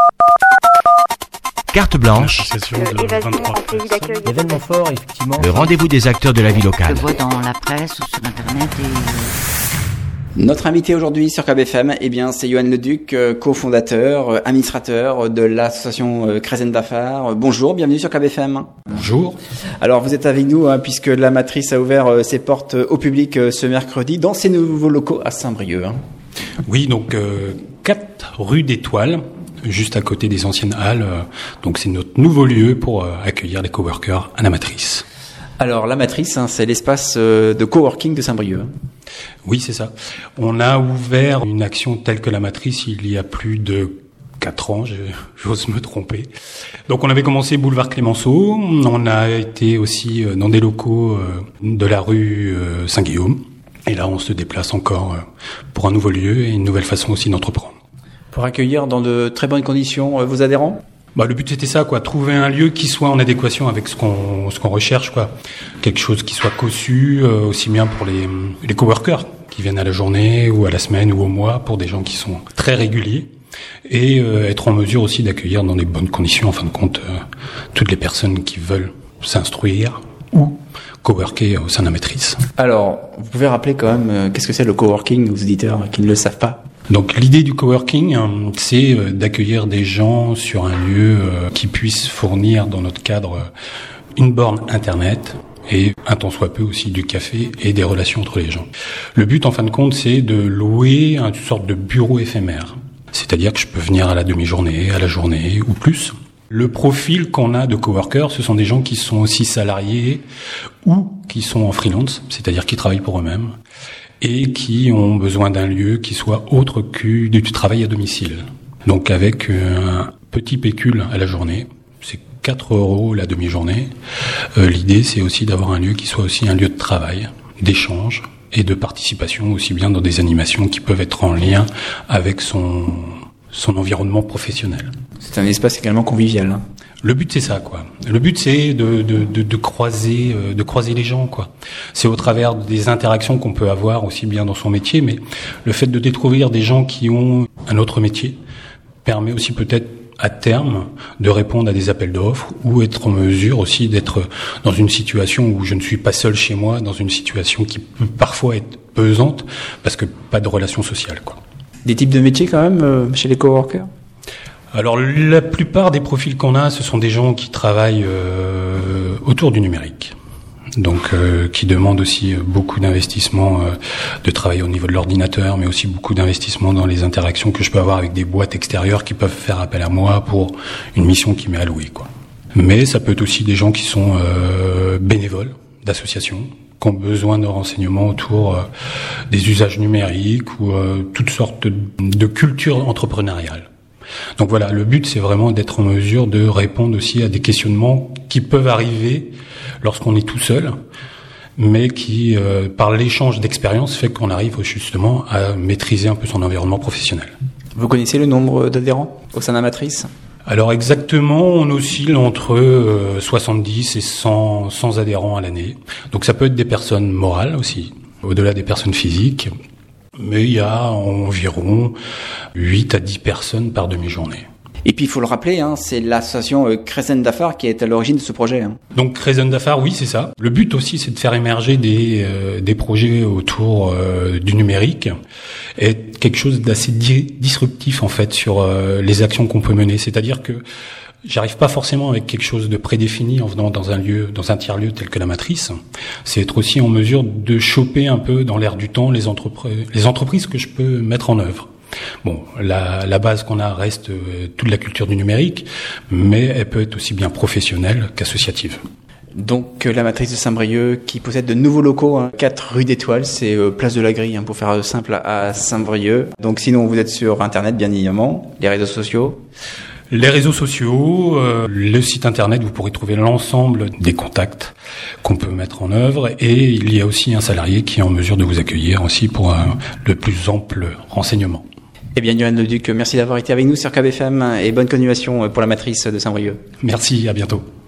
Carte blanche, Événement fort, effectivement. le rendez-vous des acteurs de la vie locale. Je vois dans la presse ou sur Internet Notre invité aujourd'hui sur KBFM, c'est Johan Leduc, cofondateur, administrateur de l'association Krezen Dafar. Bonjour, bienvenue sur KBFM. Bonjour. Alors vous êtes avec nous puisque la Matrice a ouvert ses portes au public ce mercredi dans ses nouveaux locaux à Saint-Brieuc. Oui, donc 4 rue d'Étoile, juste à côté des anciennes halles. Donc c'est notre nouveau lieu pour accueillir les coworkers à la Matrice. Alors la Matrice, c'est l'espace de coworking de Saint-Brieuc. Oui, c'est ça. On a ouvert une action telle que la Matrice il y a plus de 4 ans, j'ose me tromper. Donc on avait commencé boulevard Clémenceau, on a été aussi dans des locaux de la rue Saint-Guillaume. Et là, on se déplace encore pour un nouveau lieu et une nouvelle façon aussi d'entreprendre. Pour accueillir dans de très bonnes conditions vos adhérents ? Le but c'était ça, trouver un lieu qui soit en adéquation avec ce qu'on recherche, quelque chose qui soit cossu, aussi bien pour les coworkers qui viennent à la journée ou à la semaine ou au mois, pour des gens qui sont très réguliers, et être en mesure aussi d'accueillir dans des bonnes conditions, en fin de compte, toutes les personnes qui veulent s'instruire ou coworker au sein de la Matrice. Alors, vous pouvez rappeler quand même qu'est-ce que c'est le coworking aux auditeurs qui ne le savent pas ? Donc l'idée du coworking, c'est d'accueillir des gens sur un lieu qui puisse fournir dans notre cadre une borne internet et un tant soit peu aussi du café et des relations entre les gens. Le but en fin de compte, c'est de louer une sorte de bureau éphémère. C'est-à-dire que je peux venir à la demi-journée, à la journée ou plus. Le profil qu'on a de coworkers, ce sont des gens qui sont aussi salariés ou qui sont en freelance, c'est-à-dire qui travaillent pour eux-mêmes et qui ont besoin d'un lieu qui soit autre que du travail à domicile. Donc avec un petit pécule à la journée, c'est 4 € la demi-journée. L'idée, c'est aussi d'avoir un lieu qui soit aussi un lieu de travail, d'échange et de participation, aussi bien dans des animations qui peuvent être en lien avec son environnement professionnel. C'est un espace également convivial. Le but c'est ça Le but c'est de croiser les gens C'est au travers des interactions qu'on peut avoir aussi bien dans son métier, mais le fait de découvrir des gens qui ont un autre métier permet aussi peut-être à terme de répondre à des appels d'offres ou être en mesure aussi d'être dans une situation où je ne suis pas seul chez moi, dans une situation qui peut parfois être pesante parce que pas de relation sociale Des types de métiers quand même chez les coworkers ? Alors la plupart des profils qu'on a, ce sont des gens qui travaillent autour du numérique, donc qui demandent aussi beaucoup d'investissement, de travail au niveau de l'ordinateur, mais aussi beaucoup d'investissement dans les interactions que je peux avoir avec des boîtes extérieures qui peuvent faire appel à moi pour une mission qui m'est allouée. Mais ça peut être aussi des gens qui sont bénévoles d'associations, qui ont besoin de renseignements autour des usages numériques ou toutes sortes de culture entrepreneuriale. Donc voilà, le but c'est vraiment d'être en mesure de répondre aussi à des questionnements qui peuvent arriver lorsqu'on est tout seul, mais qui, par l'échange d'expériences, fait qu'on arrive justement à maîtriser un peu son environnement professionnel. Vous connaissez le nombre d'adhérents au sein de la Matrice ? Alors exactement, on oscille entre 70 et 100 adhérents à l'année. Donc ça peut être des personnes morales aussi, au-delà des personnes physiques. Mais il y a environ 8 à 10 personnes par demi-journée. Et puis il faut le rappeler, c'est l'association Krezen Dafar qui est à l'origine de ce projet. Donc Krezen Dafar, oui, c'est ça. Le but aussi, c'est de faire émerger des projets autour du numérique et quelque chose d'assez disruptif en fait sur les actions qu'on peut mener. C'est-à-dire que j'arrive pas forcément avec quelque chose de prédéfini en venant dans un tiers-lieu tel que la Matrice. C'est être aussi en mesure de choper un peu dans l'air du temps les entreprises que je peux mettre en œuvre. Bon, la base qu'on a reste toute la culture du numérique, mais elle peut être aussi bien professionnelle qu'associative. Donc la Matrice de Saint-Brieuc qui possède de nouveaux locaux, 4 rue d'Étoile, c'est place de la Grille pour faire simple à Saint-Brieuc. Donc sinon vous êtes sur Internet bien évidemment, les réseaux sociaux. Les réseaux sociaux, le site internet, vous pourrez trouver l'ensemble des contacts qu'on peut mettre en œuvre, et il y a aussi un salarié qui est en mesure de vous accueillir aussi pour le plus ample renseignement. Eh bien, Johan Leduc, merci d'avoir été avec nous sur KBFM et bonne continuation pour la Matrice de Saint-Brieuc. Merci, à bientôt.